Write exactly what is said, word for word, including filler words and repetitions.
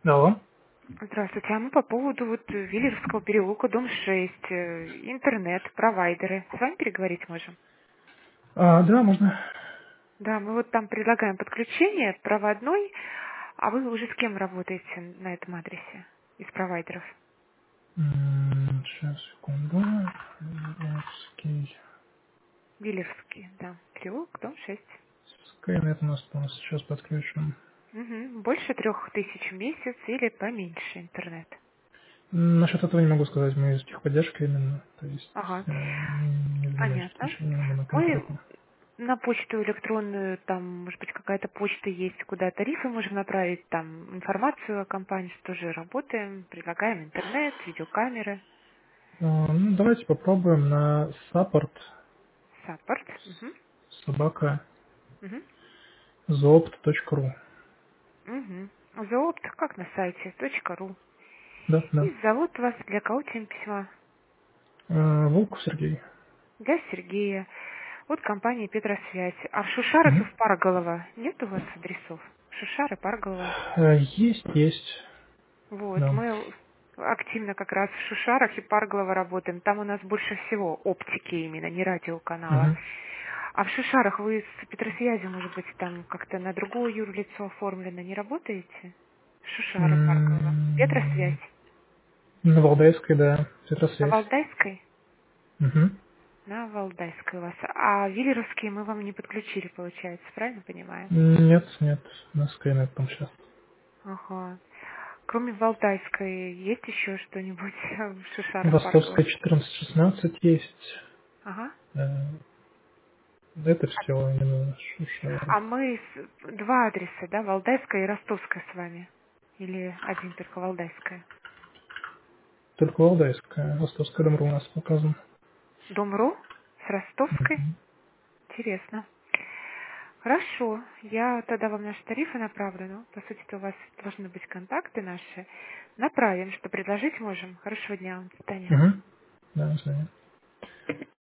Алло. Здравствуйте, а мы по поводу вот э, Виллеровского переулка, дом шесть, э, интернет, провайдеры. С вами переговорить можем? А, да, можно. Да, мы вот там предлагаем подключение проводной, а вы уже с кем работаете на этом адресе из провайдеров? М, Сейчас, секунду. Виллеровский. Виллеровский, да, переулок, дом шесть. Скайнет у нас там сейчас подключен. Угу. Больше трех тысяч в месяц или поменьше интернет? М, Насчет этого не могу сказать, мы из техподдержки именно. То есть Ага, э, не занимаюсь понятно. подключением именно Мы конкретно. на почту электронную, там, может быть, какая-то почта есть, куда тарифы можем направить, там, информацию о компании, что тоже работаем, предлагаем интернет, видеокамеры, А, ну, давайте попробуем на support саппорт. Угу. собака Угу. зооpt.ру. Угу. Зоопт, как на сайте, .ру. Да, да. И зовут вас для кого тем письма? А, Волков Сергей. Для Сергея. Вот компания Петросвязь. А в Шушарах и Мгм. в Парголово нет у вас адресов? Шушары, Парголово. Э, Есть, есть. Вот, Да. мы активно как раз в Шушарах и Парголово работаем. Там у нас больше всего оптики именно, не радиоканала. Мгм. А в Шушарах вы с Петросвязью, может быть, там как-то на другое юрлицо оформлено, не работаете? Шушары, Парголово. Петросвязь. М, На Валдайской, да, На Петросвязь. Валдайской? Мгм. На Валдайской у вас. А Виллеровские мы вам не подключили, получается, правильно понимаю? Нет, нет, на Skynet там сейчас. Ага. Кроме Валдайской, есть еще что-нибудь в Шушарах, Ростовская Парголово? четырнадцать шестнадцать есть. Ага. Э, Это все именно А Шушарах. мы с- два адреса, да, Валдайская и Ростовская с вами? Или один только Валдайская? Только Валдайская. Ростовская дом у нас показан. Дом.ру с Ростовской? Мгм. Интересно. Хорошо, я тогда вам наши тарифы направлю. Ну, по сути, у вас должны быть контакты наши. Направим, что предложить можем. Хорошего дня вам, до свидания. Мгм. Да, до свидания.